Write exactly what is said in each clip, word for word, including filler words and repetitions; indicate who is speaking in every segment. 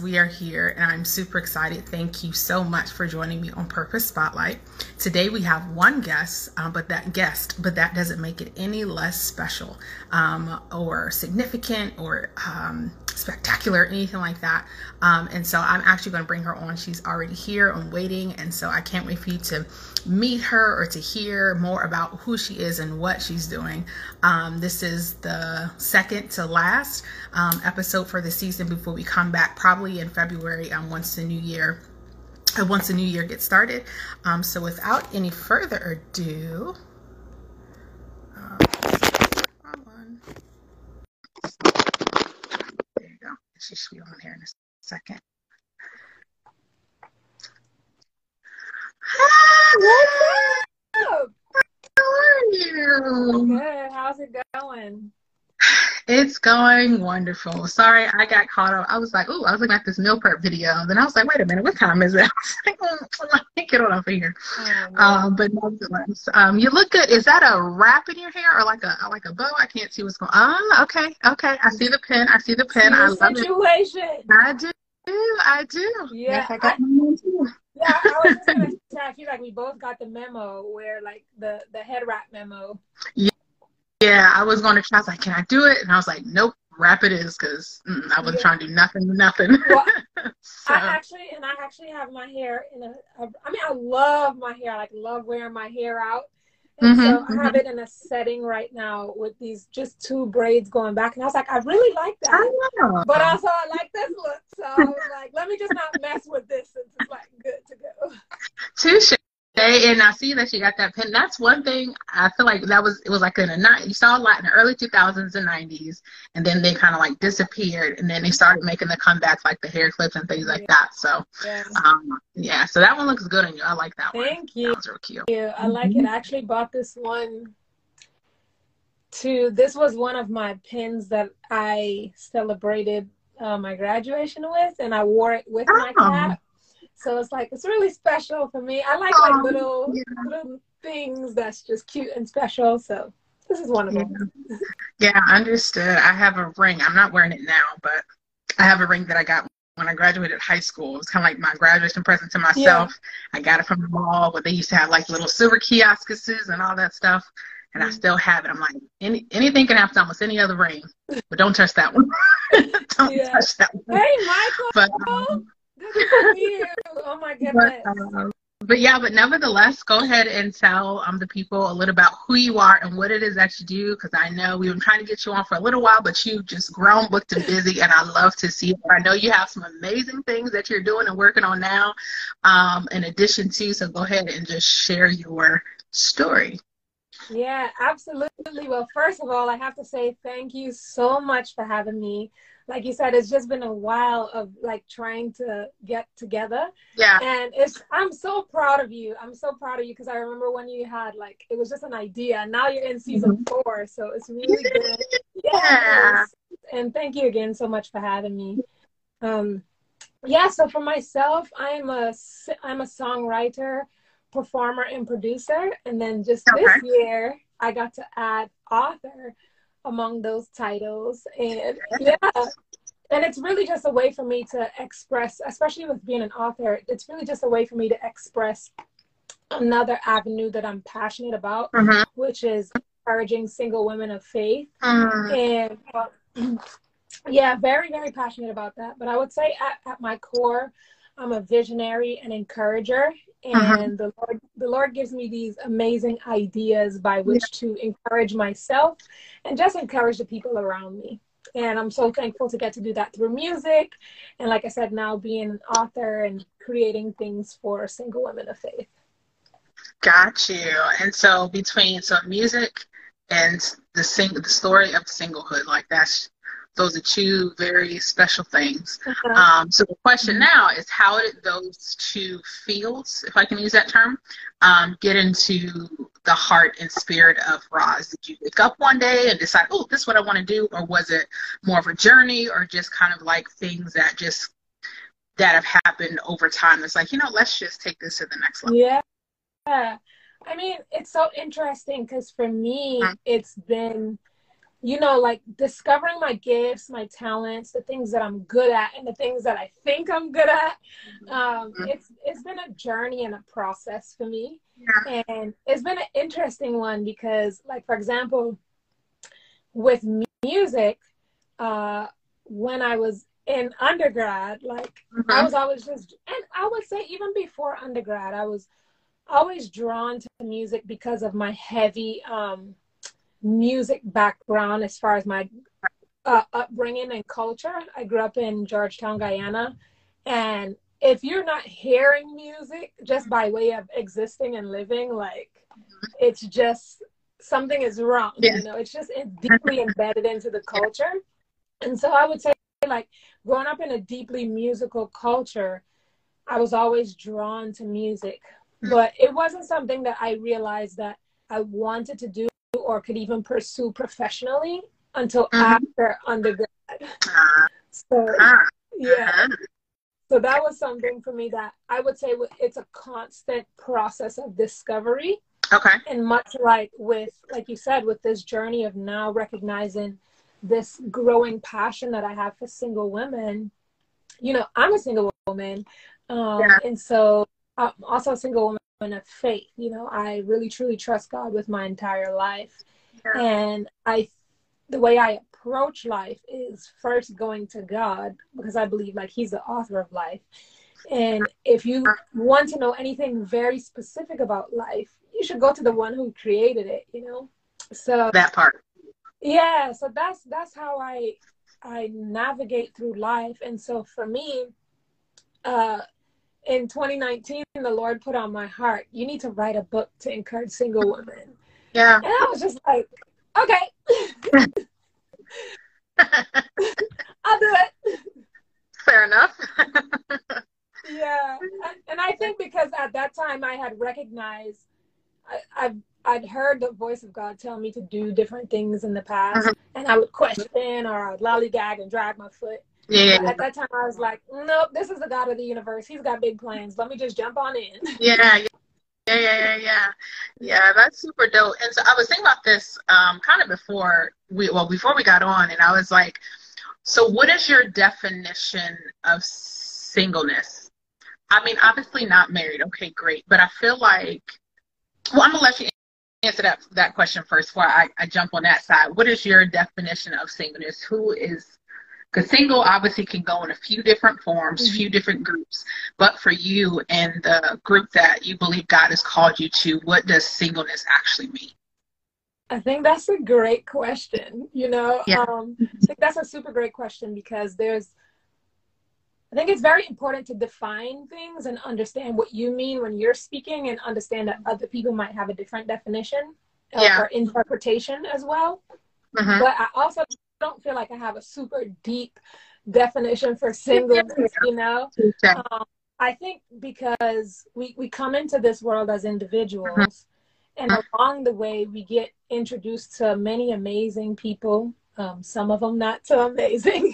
Speaker 1: we are here and I'm super excited. Thank you so much for joining me on Purpose Spotlight. Today we have one guest, um, but that guest, but that doesn't make it any less special um, or significant or um, spectacular, anything like that. Um, and so I'm actually going to bring her on. She's already here and waiting. And so I can't wait for you to meet her or to hear more about who she is and what she's doing. Um, this is the second to last um, episode for the season before we come back, probably in February, um, once the new year, uh, once the new year gets started. Um, so without any further ado, um, wrong one. There you go. She should be on here in a second.
Speaker 2: What's up?
Speaker 1: How are you?
Speaker 2: Good. How's it going?
Speaker 1: It's going wonderful. Sorry, I got caught up. I was like, oh, I was looking at this meal prep video. Then I was like, wait a minute, what time is it? I was like, oh, let me get on over here.
Speaker 2: Oh,
Speaker 1: um, but nevertheless, um, you look good. Is that a wrap in your hair or like a like a bow? I can't see what's going on. Oh, okay, okay. I see the pin. I see the pin. I love
Speaker 2: situation.
Speaker 1: it. I do. I do.
Speaker 2: Yeah,
Speaker 1: yes, I got
Speaker 2: I,
Speaker 1: mine too.
Speaker 2: Yeah, I was just gonna say, I feel like we both got the memo where like the the head wrap memo.
Speaker 1: Yeah. Yeah, I was going to try. I was like, can I do it? And I was like, nope, wrap it is, because mm, I wasn't yeah. trying to do nothing, nothing.
Speaker 2: Well,
Speaker 1: so.
Speaker 2: I actually, and I actually have my hair in a, a, I mean, I love my hair. I like love wearing my hair out. And
Speaker 1: mm-hmm,
Speaker 2: so
Speaker 1: mm-hmm.
Speaker 2: I have it in a setting right now with these just two braids going back. And I was like, I really like that. But also I like this look. So I was like, let me just not mess with this since it's like good to go.
Speaker 1: Touche. And I see that you got that pin. That's one thing I feel like that was, it was like in the night. You saw a lot in the early two thousands and nineties, and then they kind of like disappeared, and then they started making the comebacks like the hair clips and things like
Speaker 2: yeah.
Speaker 1: that. So,
Speaker 2: yeah.
Speaker 1: um, yeah, so that one looks good on you. I like that
Speaker 2: Thank
Speaker 1: one.
Speaker 2: Thank you.
Speaker 1: That was real cute.
Speaker 2: Yeah, I like it. I actually bought this one to, this was one of my pins that I celebrated uh, my graduation with, and I wore it with
Speaker 1: oh.
Speaker 2: my cap. So it's like, it's really special for me. I like
Speaker 1: oh,
Speaker 2: like little
Speaker 1: yeah.
Speaker 2: little things that's just cute and special. So this is one of them.
Speaker 1: Yeah. yeah, understood. I have a ring. I'm not wearing it now, but I have a ring that I got when I graduated high school. It was kind of like my graduation present to myself. Yeah. I got it from the mall where they used to have like little silver kiosks and all that stuff. And mm-hmm. I still have it. I'm like, any, anything can happen to almost any other ring, but don't touch that one. don't
Speaker 2: yeah.
Speaker 1: touch that one.
Speaker 2: Hey, Michael.
Speaker 1: But, um,
Speaker 2: oh my goodness.
Speaker 1: But, um, but yeah, but nevertheless, go ahead and tell um, the people a little about who you are and what it is that you do, because I know we've been trying to get you on for a little while, but you've just grown, booked, and busy, and I love to see it. I know you have some amazing things that you're doing and working on now um, in addition to, so go ahead and just share your story.
Speaker 2: Yeah, absolutely. Well, first of all, I have to say thank you so much for having me. Like you said, it's just been a while of like trying to get together.
Speaker 1: Yeah.
Speaker 2: And it's, I'm so proud of you. I'm so proud of you because I remember when you had like, it was just an idea. And now you're in season mm-hmm. four. So it's really good.
Speaker 1: Yeah.
Speaker 2: Yes. And thank you again so much for having me. Um, yeah. So for myself, I'm a, I'm a songwriter, performer, and producer. And then just okay. this year, I got to add author among those titles. And yeah, and it's really just a way for me to express, especially with being an author, it's really just a way for me to express another avenue that I'm passionate about, mm-hmm. which is encouraging single women of faith. Mm-hmm. And uh, yeah, very, very passionate about that. But I would say at, at my core, I'm a visionary and encourager. And uh-huh. the Lord, the Lord gives me these amazing ideas by which yeah. to encourage myself and just encourage the people around me. And I'm so thankful to get to do that through music. And like I said, now being an author and creating things for single women of faith.
Speaker 1: Got you. And so between so music and the sing the story of singlehood, like that's those are two very special things. Okay. Um, so the question now is, how did those two fields, if I can use that term, um, get into the heart and spirit of Roz? Did you wake up one day and decide, oh, this is what I want to do? Or was it more of a journey, or just kind of like things that just, that have happened over time? It's like, you know, let's just take this to the next level.
Speaker 2: Yeah. I mean, it's so interesting because for me, mm-hmm. it's been you know, like discovering my gifts, my talents, the things that I'm good at, and the things that I think I'm good at. Um,
Speaker 1: Mm-hmm.
Speaker 2: it's it's been a journey and a process for me,
Speaker 1: Yeah.
Speaker 2: and it's been an interesting one because, like for example, with music, uh, when I was in undergrad, like I
Speaker 1: Mm-hmm.
Speaker 2: was always just, and I would say even before undergrad, I was always drawn to music because of my heavy um, music background as far as my uh, upbringing and culture. I grew up in Georgetown, Guyana, and if you're not hearing music just by way of existing and living, like it's just something is wrong.
Speaker 1: Yeah.
Speaker 2: You know, it's just it's deeply embedded into the culture. And so I would say, like, growing up in a deeply musical culture, I was always drawn to music, but it wasn't something that I realized that I wanted to do or could even pursue professionally until
Speaker 1: Mm-hmm.
Speaker 2: after undergrad.
Speaker 1: Uh,
Speaker 2: So,
Speaker 1: uh,
Speaker 2: yeah.
Speaker 1: uh-huh.
Speaker 2: So that was something for me that I would say it's a constant process of discovery.
Speaker 1: Okay.
Speaker 2: And much like with, like you said, with this journey of now recognizing this growing passion that I have for single women, you know, I'm a single woman. Um,
Speaker 1: Yeah.
Speaker 2: and so I'm also a single woman of faith. You know, I really truly trust God with my entire life.
Speaker 1: Yeah.
Speaker 2: And I, the way I approach life is first going to God because I believe like He's the author of life. And if you want to know anything very specific about life, you should go to the one who created it, you know? So
Speaker 1: That part.
Speaker 2: yeah, so that's that's how I I navigate through life. And so for me, uh in twenty nineteen, the Lord put on my heart, you need to write a book to encourage single women.
Speaker 1: Yeah.
Speaker 2: And I was just like, okay, I'll do it.
Speaker 1: Fair enough.
Speaker 2: Yeah. And I think because at that time I had recognized, I, I've, I'd heard the voice of God tell me to do different things in the
Speaker 1: Mhm.
Speaker 2: past, and I would question or I'd lollygag and drag my foot.
Speaker 1: Yeah.
Speaker 2: But at that time, I was like, nope, this is the God of the universe. He's got big plans. Let me just jump on in.
Speaker 1: Yeah. Yeah. Yeah, yeah, yeah, yeah. Yeah, that's super dope. And so I was thinking about this um, kind of before we, well, before we got on, and I was like, so what is your definition of singleness? I mean, obviously not married. Okay, great. But I feel like, well, I'm gonna let you answer that that question first before I, I jump on that side. What is your definition of singleness? Who is because single obviously can go in a few different forms,
Speaker 2: Mm-hmm.
Speaker 1: few different groups. But for you and the group that you believe God has called you to, what does singleness actually mean?
Speaker 2: I think that's a great question. You know,
Speaker 1: Yeah.
Speaker 2: um, I think that's a super great question because there's, I think it's very important to define things and understand what you mean when you're speaking and understand that other people might have a different definition uh,
Speaker 1: Yeah.
Speaker 2: or interpretation as well.
Speaker 1: Mm-hmm.
Speaker 2: But I also don't feel like I have a super deep definition for singleness, you know?
Speaker 1: Okay.
Speaker 2: Um, I think because we, we come into this world as individuals, and along the way, we get introduced to many amazing people, um, some of them not so amazing.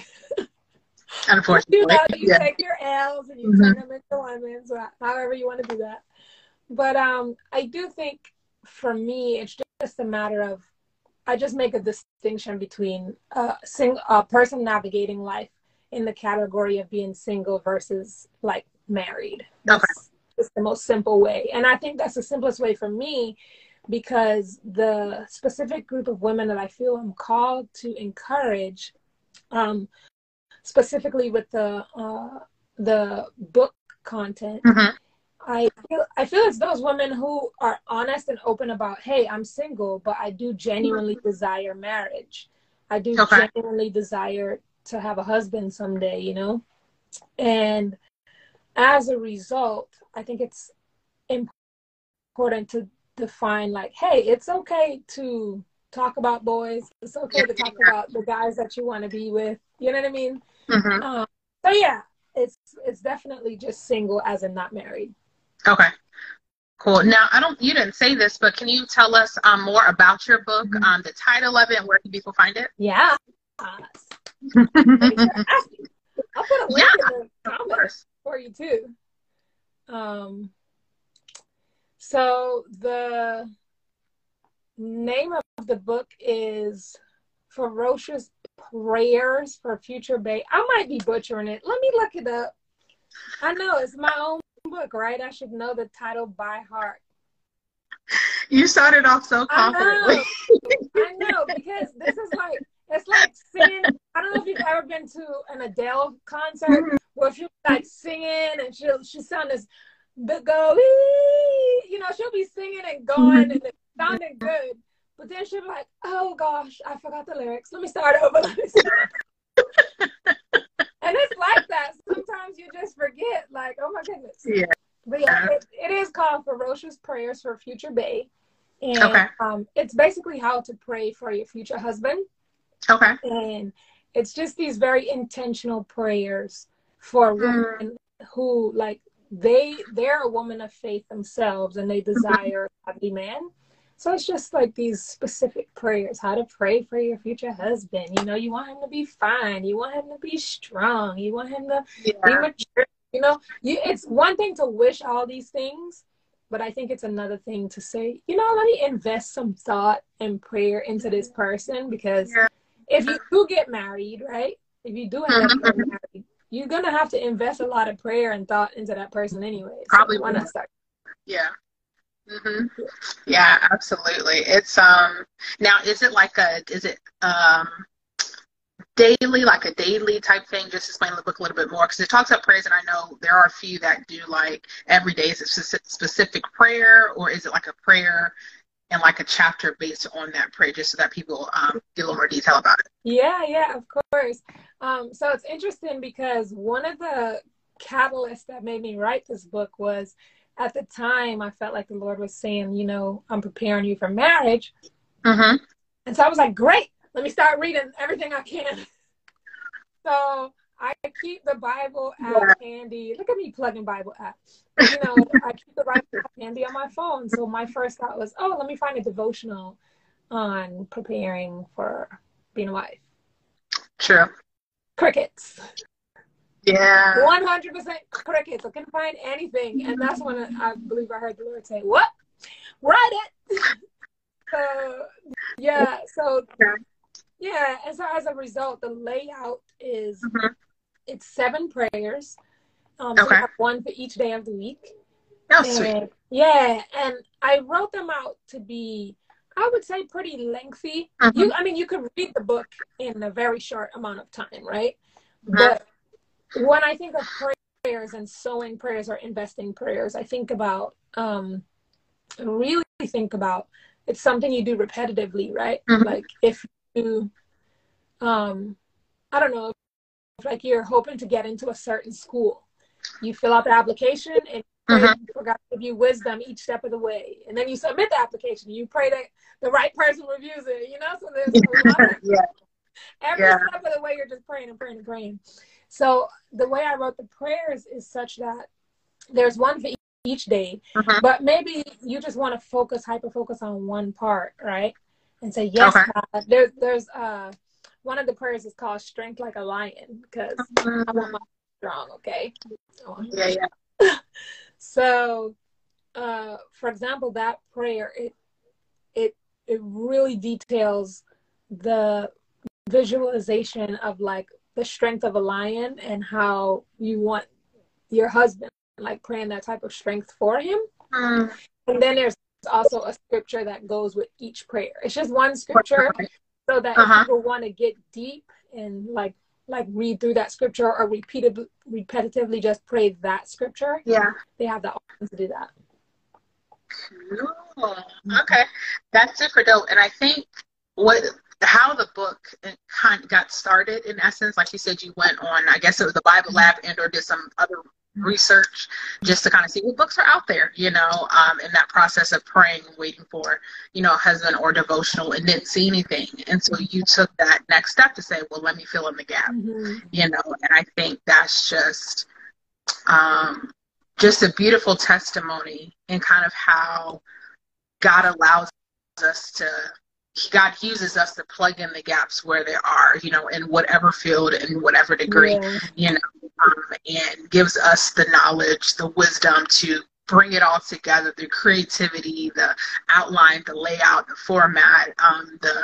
Speaker 2: You
Speaker 1: Unfortunately.
Speaker 2: know, you
Speaker 1: Yeah.
Speaker 2: take your L's and you
Speaker 1: Mm-hmm.
Speaker 2: turn them into lemons, or however you want to do that. But um, I do think for me, it's just a matter of I just make a distinction between a, sing- a person navigating life in the category of being single versus like married.
Speaker 1: Okay.
Speaker 2: That's just the most simple way. And I think that's the simplest way for me because the specific group of women that I feel I'm called to encourage, um, specifically with the uh, the book content,
Speaker 1: Mm-hmm.
Speaker 2: I feel I feel it's those women who are honest and open about, hey, I'm single, but I do genuinely desire marriage. I do
Speaker 1: Okay.
Speaker 2: genuinely desire to have a husband someday, you know? And as a result, I think it's important to define like, hey, it's okay to talk about boys. It's
Speaker 1: Yeah.
Speaker 2: okay to talk about the guys that you want to be with. You know what I mean?
Speaker 1: Mm-hmm.
Speaker 2: Um, so yeah, it's it's definitely just single as in not married.
Speaker 1: Okay. Cool. Now, I don't. You didn't say this, but can you tell us um, more about your book,
Speaker 2: Mm-hmm.
Speaker 1: um, the title of it, and where can people find it?
Speaker 2: Yeah. Thanks for asking. I'll put a link
Speaker 1: Yeah,
Speaker 2: in the
Speaker 1: of
Speaker 2: comments
Speaker 1: course.
Speaker 2: for you too. Um, so the name of the book is Ferocious Prayers for Future Bae. I might be butchering it. Let me look it up. I know it's my own book, right? I should know the title by heart.
Speaker 1: You started off so confidently.
Speaker 2: I know, I know, because this is like, it's like singing. I don't know if you've ever been to an Adele concert mm-hmm. where she'll be like singing and she'll she sound this big go, you know, she'll be singing and going mm-hmm. and it sounding good, but then she'll be like, oh gosh, I forgot the lyrics. Let me start over. Let me start. And it's like that. Sometimes you just forget, like, oh my goodness.
Speaker 1: Yeah.
Speaker 2: But yeah, it, it is called Ferocious Prayers for Future Bae. And
Speaker 1: okay.
Speaker 2: um, it's basically how to pray for your future husband.
Speaker 1: Okay.
Speaker 2: And it's just these very intentional prayers for women mm. who, like, they, they're a woman of faith themselves and they desire a godly man. So it's just like these specific prayers, how to pray for your future husband. You know, you want him to be fine. You want him to be strong. You want him to yeah. be mature. You know, you, it's one thing to wish all these things, but I think it's another thing to say, you know, let me invest some thought and prayer into this person, because yeah. if you do get married, right, if you do end up getting married, you're going to have to invest a lot of prayer and thought into that person anyway.
Speaker 1: Probably.
Speaker 2: So why not start?
Speaker 1: Yeah. Mm-hmm. Yeah, absolutely. It's, um, now, is it like a, is it, um, daily, like a daily type thing? Just explain the book a little bit more, because it talks about prayers, and I know there are a few that do like every day. Is it specific prayer, or is it like a prayer and like a chapter based on that prayer, just so that people um, get a little more detail about it?
Speaker 2: Yeah, yeah, of course. Um, so it's interesting because one of the catalysts that made me write this book was, at the time, I felt like the Lord was saying, you know, I'm preparing you for marriage.
Speaker 1: Mm-hmm.
Speaker 2: And so I was like, great. Let me start reading everything I can. So I keep the Bible app yeah. handy. Look at me plugging Bible apps. You know, I keep the Bible app handy on my phone. So my first thought was, oh, let me find a devotional on preparing for being a wife.
Speaker 1: True.
Speaker 2: Crickets.
Speaker 1: Yeah.
Speaker 2: one hundred percent crickets. I couldn't find anything. And that's when I believe I heard the Lord say, what? Write it. So, yeah. So, yeah. And so as a result, the layout is, mm-hmm. it's seven prayers. Um,
Speaker 1: okay.
Speaker 2: So you have one for each day of the week.
Speaker 1: Oh,
Speaker 2: and,
Speaker 1: sweet.
Speaker 2: Yeah. And I wrote them out to be, I would say, pretty lengthy. Mm-hmm. You, I mean, you could read the book in a very short amount of time, right? Mm-hmm. But when I think of prayers and sowing prayers or investing prayers, I think about, um, really think about, it's something you do repetitively, right? Mm-hmm. Like if you, um, I don't know, if like you're hoping to get into a certain school, you fill out the application and pray mm-hmm. for God to give you wisdom each step of the way. And then you submit the application. You pray that the right person reviews it, you know? So there's a lot of,
Speaker 1: yeah.
Speaker 2: every yeah. step of the way you're just praying and praying and praying. So the way I wrote the prayers is such that there's one for each day, uh-huh. but maybe you just want to focus, hyper focus on one part, right? And say, yes, okay. God. There, there's uh, one of the prayers is called Strength Like a Lion, because uh-huh. I want my strong, okay?
Speaker 1: Yeah, yeah.
Speaker 2: So, uh, for example, that prayer, it, it, it really details the visualization of like the strength of a lion and how you want your husband, like praying that type of strength for him. Mm. And then there's also a scripture that goes with each prayer. It's just one scripture so that uh-huh. if people want to get deep and like like read through that scripture or repeatedly repetitively just pray that scripture,
Speaker 1: yeah,
Speaker 2: they have the option to do that.
Speaker 1: Cool. Okay, that's super dope. And I think what how the book kind of got started, in essence, like you said, you went on, I guess it was the Bible Lab and or did some other research just to kind of see what books are out there, you know, um, in that process of praying, waiting for, you know, a husband or devotional, and didn't see anything. And so you took that next step to say, well, let me fill in the gap, mm-hmm. you know, and I think that's just, um, just a beautiful testimony in kind of how God allows us to, God uses us to plug in the gaps where there are, you know, in whatever field, in whatever degree, yeah. you know, um, and gives us the knowledge, the wisdom to bring it all together, the creativity, the outline, the layout, the format, um, the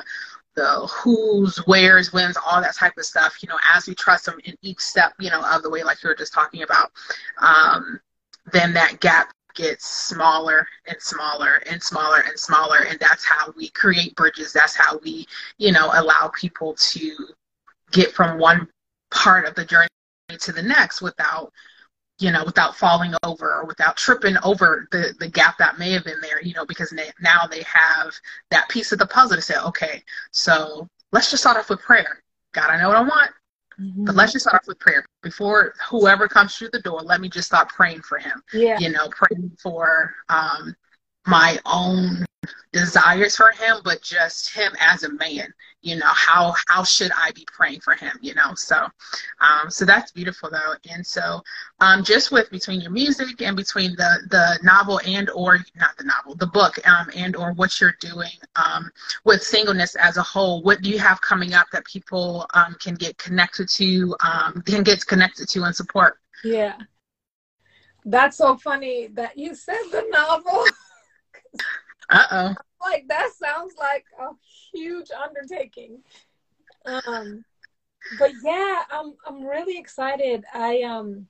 Speaker 1: the who's, where's, when's, all that type of stuff, you know, as we trust him in each step, you know, of the way, like you were just talking about, um, then that gap gets smaller and smaller and smaller and smaller. And that's how we create bridges. That's how we, you know, allow people to get from one part of the journey to the next without, you know, without falling over or without tripping over the, the gap that may have been there, you know, because now they have that piece of the puzzle to say, okay, so let's just start off with prayer. God, I know what I want, mm-hmm. but let's just start off with prayer. Before whoever comes through the door, let me just start praying for him.
Speaker 2: Yeah.
Speaker 1: You know, praying for um, my own desires for him, but just him as a man, you know, how how should I be praying for him, you know? So um so that's beautiful though. And so um just with between your music and between the the novel and or not the novel, the book, um and or what you're doing um with singleness as a whole, what do you have coming up that people um can get connected to, um can get connected to and support?
Speaker 2: Yeah, that's so funny that you said the novel.
Speaker 1: Uh-oh.
Speaker 2: Like, that sounds like a huge undertaking. Um, but yeah, I'm I'm really excited. I um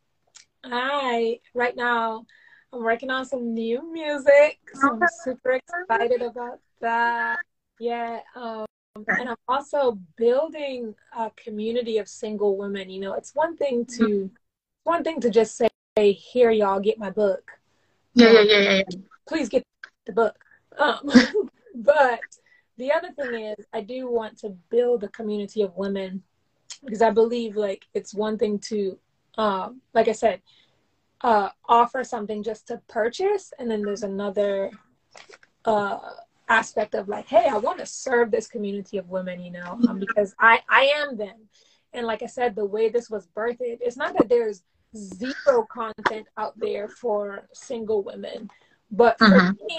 Speaker 2: I right now I'm working on some new music, so I'm super excited about that. Yeah, um, and I'm also building a community of single women. You know, it's one thing to one thing to just say, "Here, y'all, get my book."
Speaker 1: Yeah,
Speaker 2: um,
Speaker 1: yeah, yeah, yeah.
Speaker 2: Please get the book. Um, but the other thing is, I do want to build a community of women, because I believe, like, it's one thing to, um, like I said, uh, offer something just to purchase, and then there's another uh, aspect of like, hey, I want to serve this community of women, you know, um, because I I am them, and like I said, the way this was birthed, it's not that there's zero content out there for single women, but for mm-hmm. me,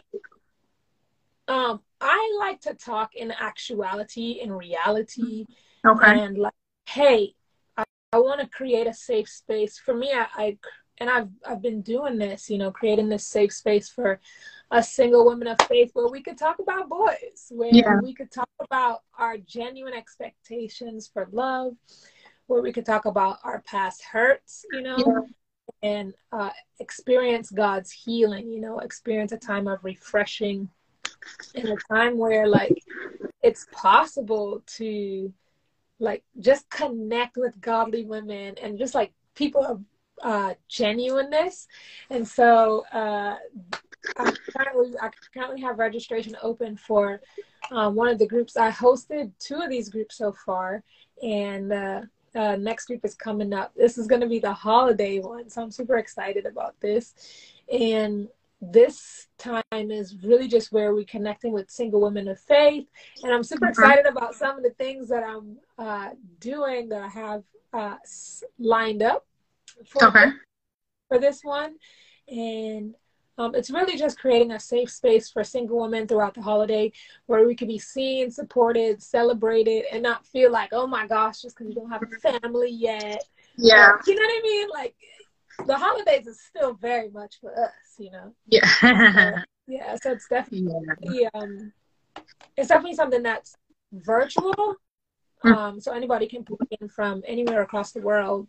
Speaker 2: um, I like to talk in actuality, in reality,
Speaker 1: okay.
Speaker 2: and like, hey, I, I want to create a safe space. For me, I, I and I've I've been doing this, you know, creating this safe space for a single woman of faith, where we could talk about boys, where yeah. we could talk about our genuine expectations for love, where we could talk about our past hurts, you know, yeah. and uh, experience God's healing, you know, experience a time of refreshing, in a time where, like, it's possible to, like, just connect with godly women and just, like, people of uh, genuineness. And so uh, I'm currently, I currently have registration open for um, one of the groups. I hosted two of these groups so far, and uh, uh, next group is coming up. This is going to be the holiday one, so I'm super excited about this. And this time is really just where we're connecting with single women of faith. And I'm super excited about some of the things that I'm uh, doing that I have uh, lined up for,
Speaker 1: okay.
Speaker 2: for this one. And um, it's really just creating a safe space for single women throughout the holiday, where we can be seen, supported, celebrated, and not feel like, oh my gosh, just because you don't have a family yet.
Speaker 1: Yeah.
Speaker 2: Or, you know what I mean? Like, the holidays is still very much for us, you know?
Speaker 1: Yeah.
Speaker 2: so, yeah, so it's definitely, yeah. um, it's definitely something that's virtual. Um, so anybody can put in from anywhere across the world.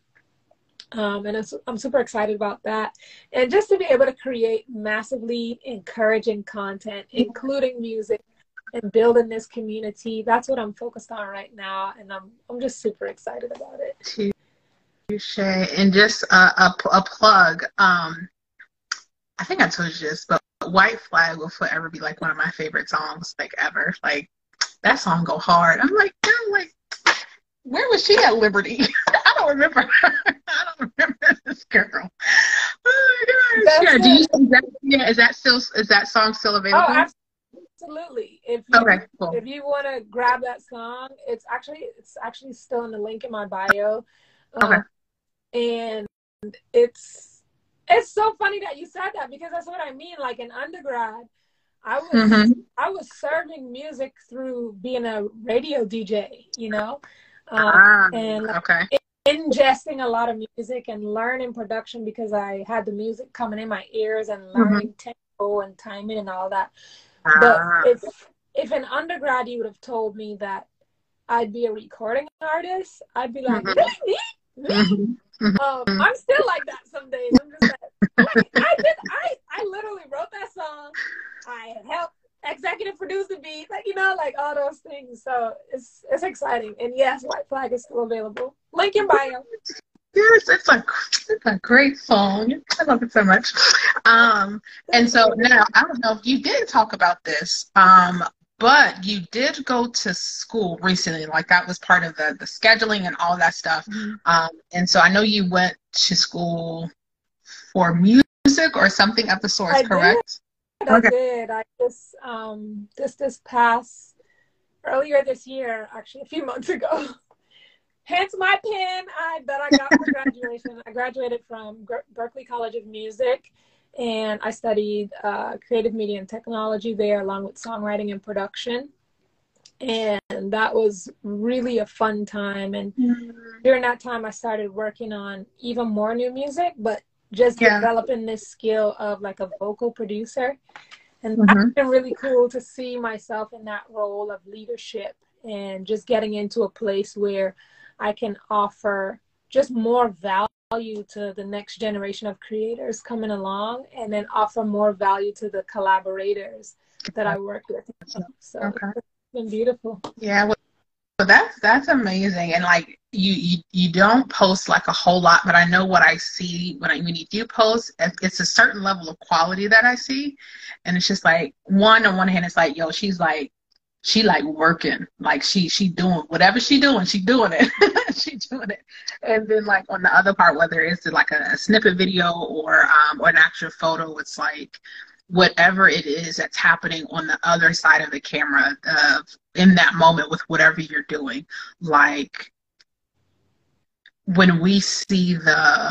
Speaker 2: Um, and it's, I'm super excited about that. And just to be able to create massively encouraging content, including music, and building this community, that's what I'm focused on right now. And I'm, I'm just super excited about it.
Speaker 1: Shay, and just a, a, a plug. Um, I think I told you this, but "White Flag" will forever be like one of my favorite songs, like ever. Like, that song go hard. I'm like, I'm like, where was she at Liberty? I don't remember her. I don't remember this girl. Oh my gosh. Yeah, do you, is that, yeah, is that still is that song still available?
Speaker 2: Oh, absolutely. If you,
Speaker 1: okay, cool.
Speaker 2: If you want to grab that song, it's actually it's actually still in the link in my bio. Um,
Speaker 1: okay.
Speaker 2: And it's it's so funny that you said that, because that's what I mean. Like, in undergrad, I was mm-hmm. I was serving music through being a radio D J, you know, um,
Speaker 1: ah,
Speaker 2: and like,
Speaker 1: okay.
Speaker 2: ingesting a lot of music and learning production, because I had the music coming in my ears and learning mm-hmm. tempo and timing and all that. Ah. But if if in undergrad you would have told me that I'd be a recording artist, I'd be like,
Speaker 1: Mhm.
Speaker 2: really, me? Me?
Speaker 1: Mhm.
Speaker 2: Um, I'm still like that some days. I'm just like, like I did, I, I literally wrote that song. I helped executive produce the beat, like, you know, like all those things. So it's it's exciting. And yes, White Flag is still available. Link in bio.
Speaker 1: Yes, it's a it's a great song. I love it so much. Um, and so now I don't know if you did talk about this, um, but you did go to school recently. Like that was part of the the scheduling and all that stuff.
Speaker 2: Mm-hmm.
Speaker 1: Um, and so I know you went to school for music or something of the sort,
Speaker 2: I
Speaker 1: correct?
Speaker 2: did. I
Speaker 1: Okay.
Speaker 2: did. I just um just this past earlier this year, actually a few months ago. Hence my pin I that I got for graduation. I graduated from Berklee College of Music, and I studied uh, creative media and technology there, along with songwriting and production. And that was really a fun time. And during that time, I started working on even more new music, but just
Speaker 1: Yeah.
Speaker 2: developing this skill of like a vocal producer. And
Speaker 1: Mm-hmm.
Speaker 2: that's been really cool to see myself in that role of leadership and just getting into a place where I can offer just more value to the next generation of creators coming along, and then offer more value to the collaborators that I work with. So
Speaker 1: Okay.
Speaker 2: it's been beautiful.
Speaker 1: Yeah, well, well, that's that's amazing. And like you, you you don't post like a whole lot, but I know what I see when I when you do post, it- it's a certain level of quality that I see, and it's just like one on one hand, it's like yo, she's like she like working, like she she doing whatever she doing, she doing it, she doing it. And then like on the other part, whether it's like a, a snippet video or um or an actual photo, it's like whatever it is that's happening on the other side of the camera, uh, in that moment with whatever you're doing. Like when we see the,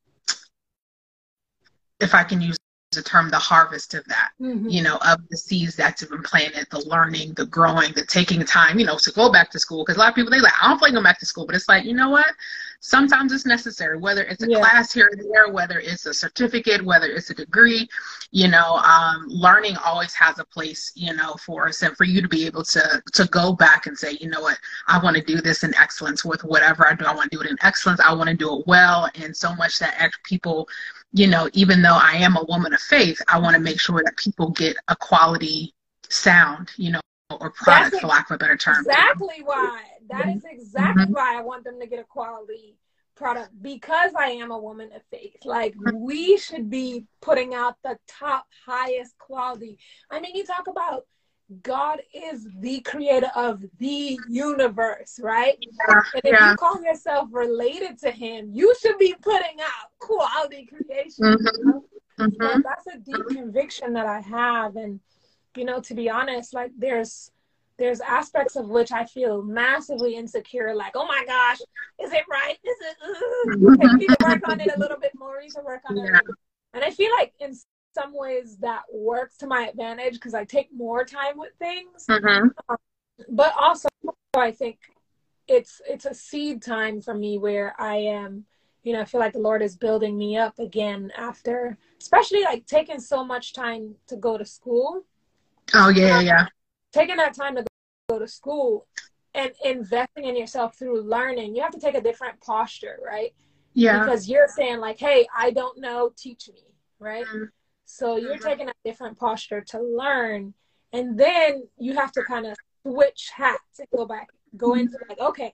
Speaker 1: if I can use the term, the harvest of that,
Speaker 2: Mm-hmm.
Speaker 1: you know, of the seeds that's been planted, the learning, the growing, the taking time, you know, to go back to school. Because a lot of people, they like, I don't feel like going back to school. But it's like, you know what? Sometimes it's necessary, whether it's a
Speaker 2: Yeah.
Speaker 1: class here and there, whether it's a certificate, whether it's a degree, you know, um, learning always has a place, you know, for us, and for you to be able to to go back and say, you know what, I want to do this in excellence with whatever I do. I want to do it in excellence. I want to do it well. And so much that people, you know, even though I am a woman of faith, I want to make sure that people get a quality sound, you know, or product,
Speaker 2: That's
Speaker 1: for lack of a better term.
Speaker 2: exactly why. That is exactly
Speaker 1: Mm-hmm.
Speaker 2: why I want them to get a quality product, because I am a woman of faith. Like, we should be putting out the top, highest quality. I mean, you talk about God is the creator of the universe, right?
Speaker 1: Yeah,
Speaker 2: and if
Speaker 1: yeah.
Speaker 2: you call yourself related to him, you should be putting out quality creation.
Speaker 1: Mm-hmm.
Speaker 2: You know?
Speaker 1: Mm-hmm.
Speaker 2: So that's a deep conviction that I have. And, you know, to be honest, like there's there's aspects of which I feel massively insecure, like, oh my gosh, is it right? Is it, uh, okay, you need to work on it a little bit more, you need to work on
Speaker 1: Yeah.
Speaker 2: it. And I feel like in some ways that works to my advantage because I take more time with things.
Speaker 1: Mm-hmm.
Speaker 2: Um, but also I think it's it's a seed time for me where I am, you know, I feel like the Lord is building me up again after, especially like taking so much time to go to school.
Speaker 1: Oh, yeah, yeah.
Speaker 2: Taking that time to go to school and investing in yourself through learning, you have to take a different posture, right?
Speaker 1: Yeah.
Speaker 2: Because you're saying like, hey, I don't know, teach me, right?
Speaker 1: Mm-hmm.
Speaker 2: So you're taking a different posture to learn. And then you have to kind of switch hats and go back, go into like, okay,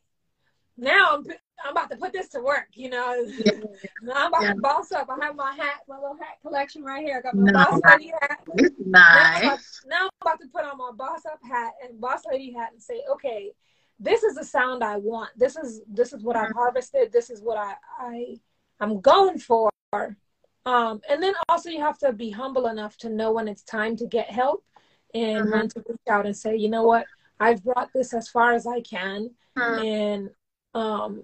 Speaker 2: now I'm, I'm about to put this to work, you know.
Speaker 1: Yeah.
Speaker 2: I'm about
Speaker 1: Yeah.
Speaker 2: to boss up. I have my hat, my little hat collection right here. I got my
Speaker 1: No,
Speaker 2: boss lady hat.
Speaker 1: it's
Speaker 2: Now I'm,
Speaker 1: nice.
Speaker 2: about, now I'm about to put on my boss up hat and boss lady hat and say, okay, this is the sound I want. This is this is what I've harvested. This is what I, I I'm going for. Um, and then also you have to be humble enough to know when it's time to get help and
Speaker 1: Mm-hmm.
Speaker 2: when to reach out and say, you know what, I've brought this as far as I can,
Speaker 1: Mm-hmm.
Speaker 2: and um,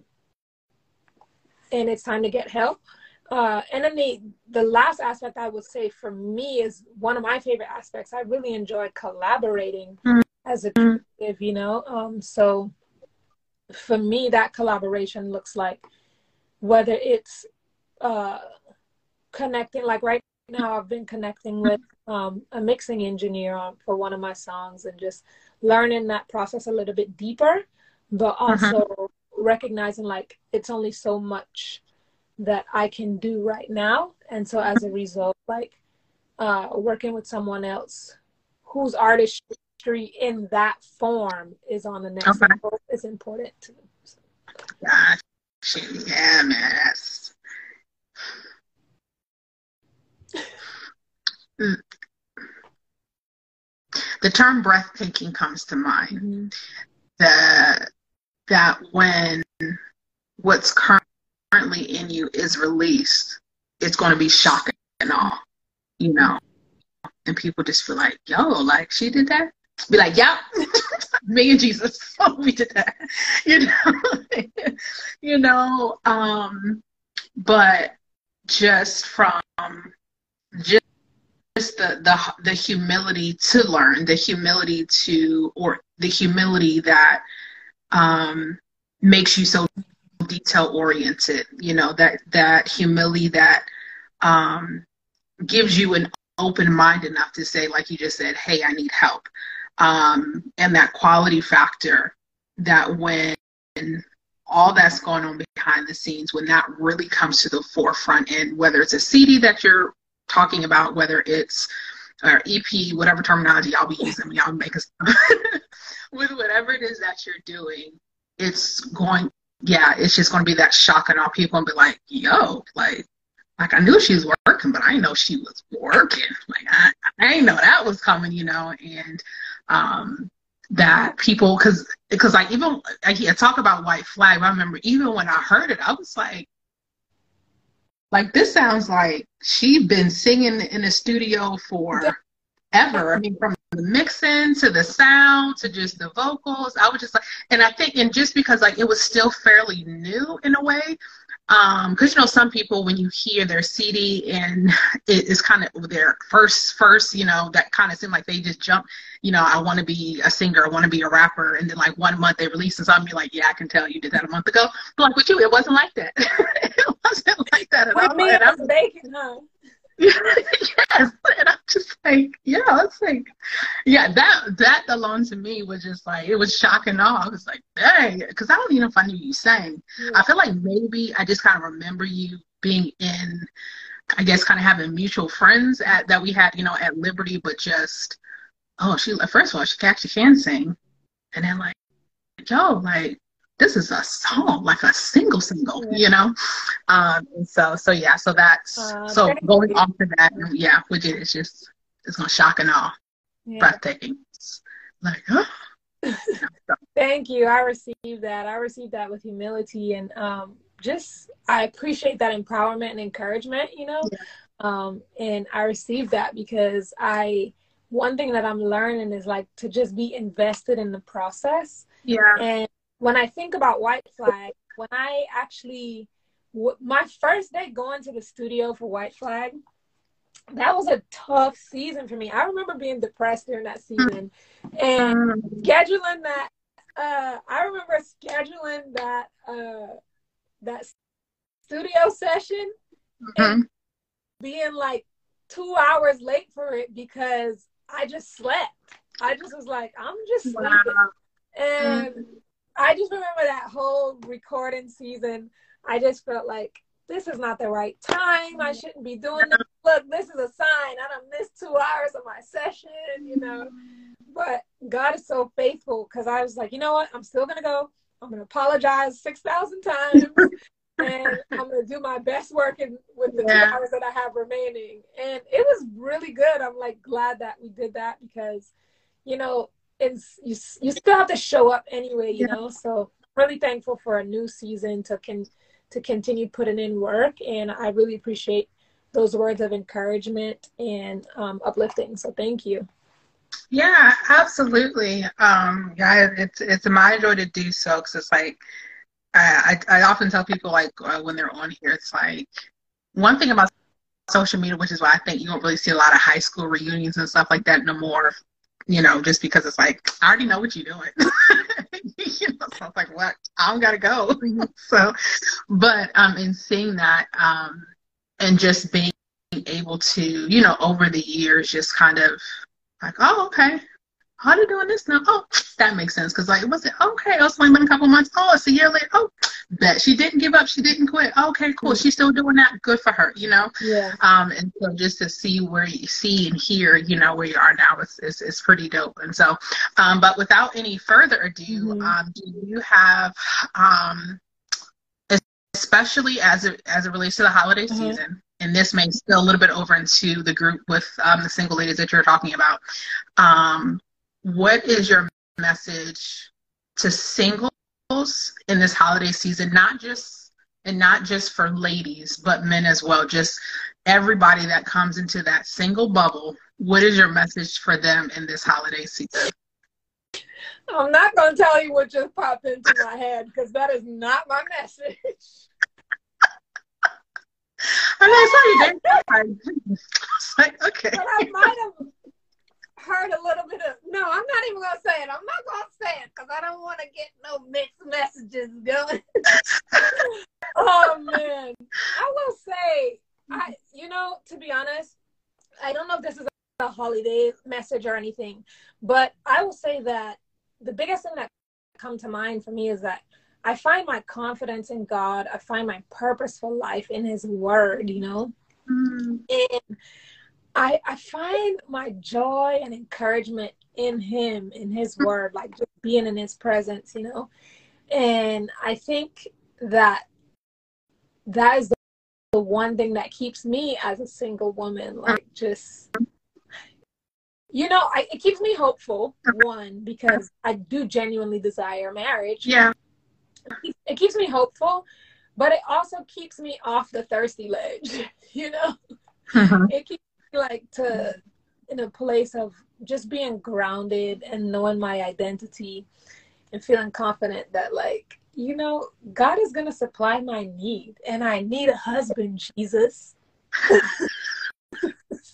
Speaker 2: and it's time to get help. Uh, and then the the last aspect I would say for me is one of my favorite aspects. I really enjoy collaborating
Speaker 1: Mm-hmm.
Speaker 2: as a creative, you know. Um, so for me, that collaboration looks like whether it's uh, connecting, like right now I've been connecting with um, a mixing engineer on, for one of my songs, and just learning that process a little bit deeper, but
Speaker 1: Mm-hmm.
Speaker 2: also recognizing like it's only so much that I can do right now. And so as a result, like uh, working with someone else whose artistry in that form is on the next
Speaker 1: Okay.
Speaker 2: level is important too. So.
Speaker 1: Gotcha. Yeah, man. That's, mm. The term breathtaking comes to mind.
Speaker 2: Mm-hmm.
Speaker 1: That that when what's currently in you is released, it's going to be shocking and all, you know. And people just feel like, yo, like she did that. Be like, yep, me and Jesus, we did that, you know. you know. Um, but just from just just the, the the humility to learn, the humility to, or the humility that um, makes you so detail oriented, you know, that that humility that um, gives you an open mind enough to say, like you just said, hey, I need help. Um, and that quality factor that when all that's going on behind the scenes, when that really comes to the forefront, and whether it's a C D that you're talking about, whether it's or E P, whatever terminology I'll be using, y'all make us with whatever it is that you're doing, it's going, yeah, it's just going to be that shock on all people and be like, yo, like, like I knew she was working, but I didn't know she was working. Like I, I didn't know that was coming, you know, and um, that people, because because like even I talk about White Flag. I remember even when I heard it, I was like, like this sounds like she'd been singing in the studio for ever. I mean, from the mixing to the sound to just the vocals, I was just like, and I think, and just because like it was still fairly new in a way. Um, because you know, some people when you hear their C D and it is kind of their first, first, you know, that kind of seem like they just jump, you know, I want to be a singer, I want to be a rapper, and then like one month they release something, you're like, yeah, I can tell you did that a month ago. But like with you, it wasn't like that. It wasn't like that at
Speaker 2: With
Speaker 1: all.
Speaker 2: me,
Speaker 1: And
Speaker 2: it's
Speaker 1: I'm,
Speaker 2: bacon, huh?
Speaker 1: yes, and I'm just like, yeah, it's like, yeah, that that alone to me was just like, it was shock and awe. I was like, dang, because I don't even know if I knew you sang.
Speaker 2: Yeah.
Speaker 1: I feel like maybe I just kind of remember you being in, I guess, kind of having mutual friends at that we had, you know, at Liberty, but just, oh, she, first of all, she actually can sing, and then like, yo, like, this is a song, like a single single,
Speaker 2: Yeah.
Speaker 1: you know? Um, and so, so yeah, so that's,
Speaker 2: Uh,
Speaker 1: so
Speaker 2: thank
Speaker 1: going
Speaker 2: you.
Speaker 1: off of that, yeah, which is just, it's gonna shock and awe,
Speaker 2: Yeah.
Speaker 1: breathtaking. It's like, huh?
Speaker 2: Thank you. I received that. I received that with humility, and um, just I appreciate that empowerment and encouragement, you know.
Speaker 1: Yeah.
Speaker 2: Um, and I received that because I, one thing that I'm learning is like to just be invested in the process.
Speaker 1: Yeah.
Speaker 2: And when I think about White Flag, when I actually, w- my first day going to the studio for White Flag, that was a tough season for me. I remember being depressed during that season and
Speaker 1: Um,
Speaker 2: scheduling that. Uh, I remember scheduling that uh, that studio session and
Speaker 1: mhm.
Speaker 2: being like two hours late for it because I just slept. I just was like, I'm just
Speaker 1: Wow.
Speaker 2: sleeping. And
Speaker 1: Mhm.
Speaker 2: I just remember that whole recording season. I just felt like this is not the right time. I shouldn't be doing this. Look, this is a sign. I done missed two hours of my session, you know. But God is so faithful because I was like, you know what? I'm still going to go. I'm going to apologize six thousand times. And I'm going to do my best work in, with the
Speaker 1: Yeah.
Speaker 2: two hours that I have remaining. And it was really good. I'm like glad that we did that because, you know, it's you, you still have to show up anyway, you
Speaker 1: Yeah.
Speaker 2: know. So really thankful for a new season to can to continue putting in work. And I really appreciate those words of encouragement and um, uplifting. So thank you.
Speaker 1: Yeah, absolutely. Um, yeah, it's it's my joy to do so because it's like I, I I often tell people like uh, when they're on here, it's like one thing about social media, which is why I think you don't really see a lot of high school reunions and stuff like that no more. You know, just because it's like I already know what you're doing. You know, so it's like what I don't gotta go. So, but um, in seeing that um, and just being able to, you know, over the years, just kind of like, oh, okay, how are you doing this now? Oh, that makes sense. Because, like, it wasn't, okay, it was only been a couple months. Oh, it's a year later. Oh, bet she didn't give up. She didn't quit. Okay, cool.
Speaker 2: Mm.
Speaker 1: She's still doing that. Good for her, you know?
Speaker 2: Yeah.
Speaker 1: Um, and so just to see where you see and hear, you know, where you are now is, is, is pretty dope. And so, um, but without any further ado,
Speaker 2: Mm-hmm.
Speaker 1: um, do you have, um, especially as it, as it relates to the holiday
Speaker 2: Mm-hmm.
Speaker 1: season, and this may spill a little bit over into the group with um, the single ladies that you're talking about, um, what is your message to singles in this holiday season? Not just, and not just for ladies, but men as well. Just everybody that comes into that single bubble. What is your message for them in this holiday season?
Speaker 2: I'm not going to tell you what just popped into my head, because that is not my message.
Speaker 1: I mean, sorry, it's like, okay.
Speaker 2: But I might have heard a little bit of, no, I'm not even going to say it. I'm not going to say it because I don't want to get no mixed messages going. Oh, man. I will say, I, you know, to be honest, I don't know if this is a holiday message or anything, but I will say that the biggest thing that comes to mind for me is that I find my confidence in God. I find my purpose for life in His Word, you know? Mm. And I, I find my joy and encouragement in Him, in His Word, like just being in His presence, you know? And I think that that is the, the one thing that keeps me as a single woman, like just, you know, I, it keeps me hopeful, one, because I do genuinely desire marriage.
Speaker 1: Yeah.
Speaker 2: It keeps me hopeful, but it also keeps me off the thirsty ledge, you know? Mm-hmm. It keeps me like to in a place of just being grounded and knowing my identity and feeling confident that, like, you know, God is going to supply my need, and I need a husband, Jesus. But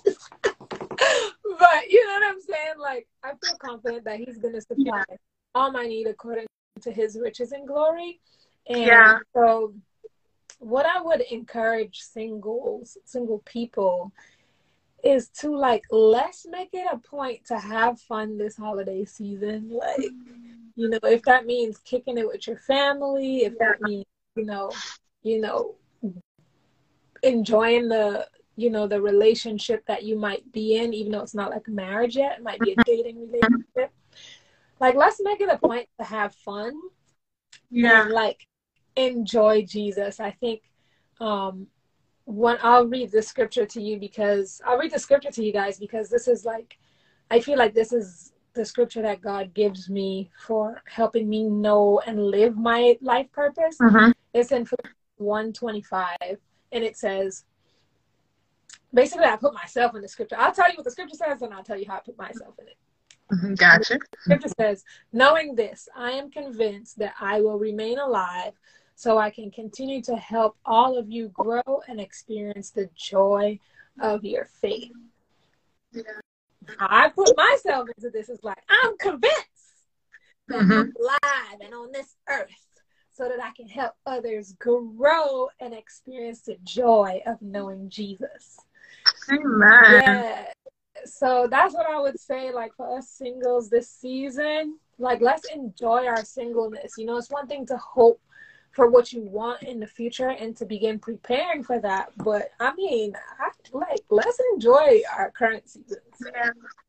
Speaker 2: you know what I'm saying? Like, I feel confident that He's going to supply all my need according to His riches and glory. And yeah. So what I would encourage singles, single people is to, like, let's make it a point to have fun this holiday season. Like, you know, if that means kicking it with your family, if that means, you know, you know, enjoying the, you know, the relationship that you might be in, even though it's not like a marriage yet, it might be a dating relationship. Like, let's make it a point to have fun. Yeah. And, like, enjoy Jesus. I think um, when I'll read the scripture to you because I'll read the scripture to you guys because this is like, I feel like this is the scripture that God gives me for helping me know and live my life purpose. Mm-hmm. It's in one twenty-five, and it says, basically, I put myself in the scripture. I'll tell you what the scripture says, and I'll tell you how I put myself in it.
Speaker 1: Mm-hmm. Gotcha.
Speaker 2: The scripture says, knowing this, I am convinced that I will remain alive so I can continue to help all of you grow and experience the joy of your faith. Yeah. I put myself into this as like, I'm convinced that mm-hmm. I'm alive and on this earth so that I can help others grow and experience the joy of knowing Jesus.
Speaker 1: Amen.
Speaker 2: Yeah. So that's what I would say, like, for us singles this season, like, let's enjoy our singleness. You know, it's one thing to hope for what you want in the future and to begin preparing for that. But, I mean, I, like, let's enjoy our current season. So.
Speaker 1: Yeah.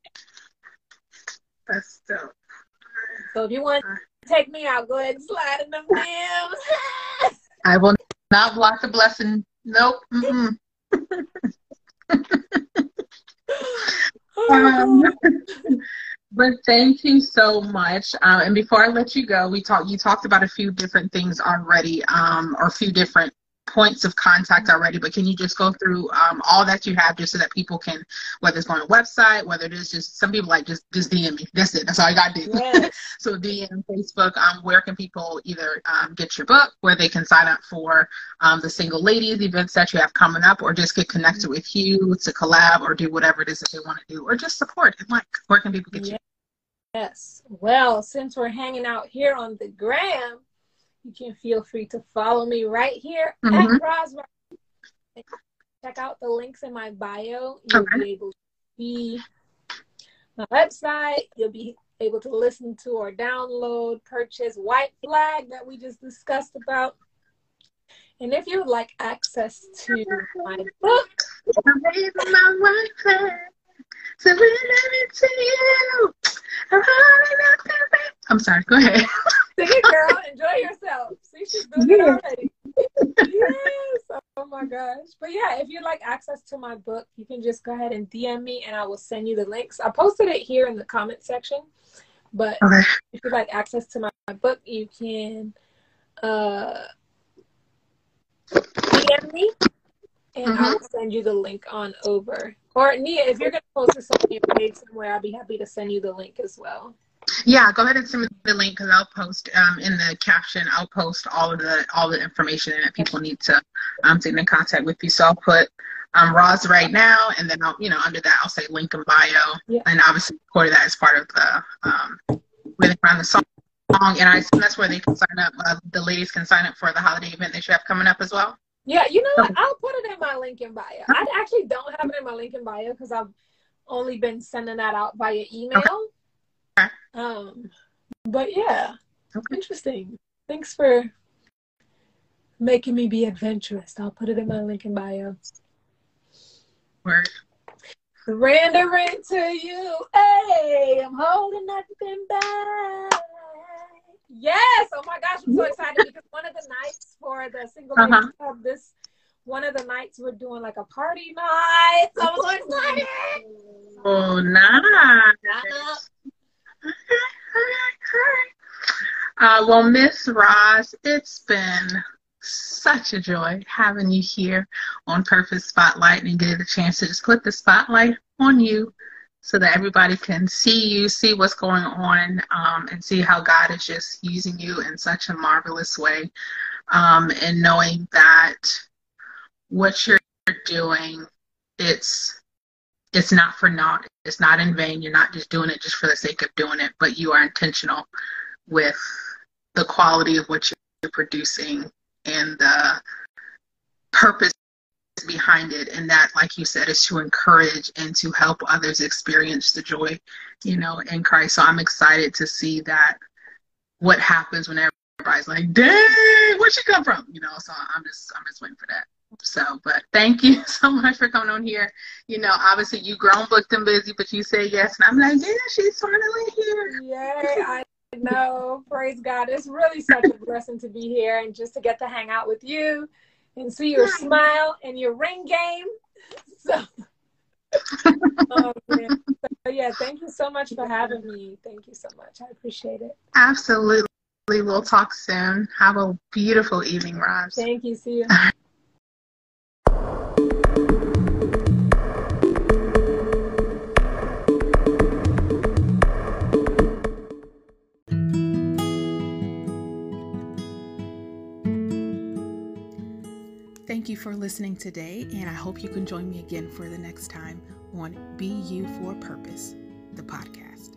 Speaker 1: That's dope.
Speaker 2: So if you want to take me out, go ahead and slide in them D Ms.
Speaker 1: I will not block the blessing. Nope. Mm-mm. um, but thank you so much. Um, and before I let you go, we talked. You talked about a few different things already, um, or a few different points of contact already. But can you just go through um, all that you have, just so that people can, whether it's on a website, whether it is just some people like just just D M me. That's it. That's all you got to do. Yes. So D M, Facebook. Um, where can people either um, get your book, where they can sign up for um, the single ladies events that you have coming up, or just get connected with you to collab or do whatever it is that they want to do, or just support and like. Where can people get you?
Speaker 2: Yes. Well, since we're hanging out here on the gram, you can feel free to follow me right here mm-hmm. at Roswell. check out the links in my bio. You'll
Speaker 1: Okay.
Speaker 2: be able to see my website. You'll be able to listen to or download, purchase White Flag that we just discussed about. And if you would like access to my book,
Speaker 1: I'm sorry, go ahead.
Speaker 2: sing it, girl. Enjoy yourself. See, she's doing it already. Yes. Oh my gosh. But yeah, if you'd like access to my book, you can just go ahead and D M me and I will send you the links. I posted it here in the comment section. But
Speaker 1: Okay.
Speaker 2: if you'd like access to my, my book, you can uh, D M me and
Speaker 1: Mm-hmm.
Speaker 2: I will send you the link on over. Or Nia, if you're going to post this on your page somewhere, I'll be happy to send you the link as well.
Speaker 1: Yeah, go ahead and send me the link because I'll post um, in the caption. I'll post all of the all the information that people need to um to get in contact with you. So I'll put um Roz right now, and then I'll you know under that I'll say link in bio,
Speaker 2: Yeah.
Speaker 1: and obviously recorded that as part of the um really around the song. And I assume that's where they can sign up. Uh, the ladies can sign up for the holiday event that you have coming up as well.
Speaker 2: Yeah, you know what? I'll put it in my link in bio. I actually don't have it in my link in bio because I've only been sending that out via email.
Speaker 1: Okay.
Speaker 2: Um, but yeah,
Speaker 1: Okay.
Speaker 2: interesting. Thanks for making me be adventurous. I'll put it in my link in bio.
Speaker 1: Word.
Speaker 2: Surrendering to you. Hey, I'm holding nothing back. Yes. Oh my gosh, I'm so excited because one of the nights for the single ladies
Speaker 1: Uh-huh.
Speaker 2: club, this one of the nights we're doing like a party night. So I'm so excited.
Speaker 1: Oh, nice.
Speaker 2: Uh-huh.
Speaker 1: Uh, well, Miss Roz, it's been such a joy having you here on Purpose Spotlight and getting the chance to just put the spotlight on you so that everybody can see you, see what's going on, um, and see how God is just using you in such a marvelous way. Um, and knowing that what you're doing, it's it's not for naught. It's not in vain. You're not just doing it just for the sake of doing it, but you are intentional with the quality of what you're producing and the purpose behind it. And that, like you said, is to encourage and to help others experience the joy, you know, in Christ. So I'm excited to see that what happens when everybody's like, dang, where'd she come from? You know, so I'm just, I'm just waiting for that. So, but thank you so much for coming on here. You know, obviously you grown, booked, and busy, but you say yes. And I'm like, yeah, she's finally here.
Speaker 2: Yay, I know. Praise God. It's really such a blessing to be here and just to get to hang out with you and see your smile and your ring game. So, oh, man. So, yeah, thank you so much for having me. Thank you so much. I appreciate it.
Speaker 1: Absolutely. We'll talk soon. Have a beautiful evening, Roz.
Speaker 2: Thank you. See you.
Speaker 1: Thank you for listening today, and I hope you can join me again for the next time on Be You for Purpose, the podcast.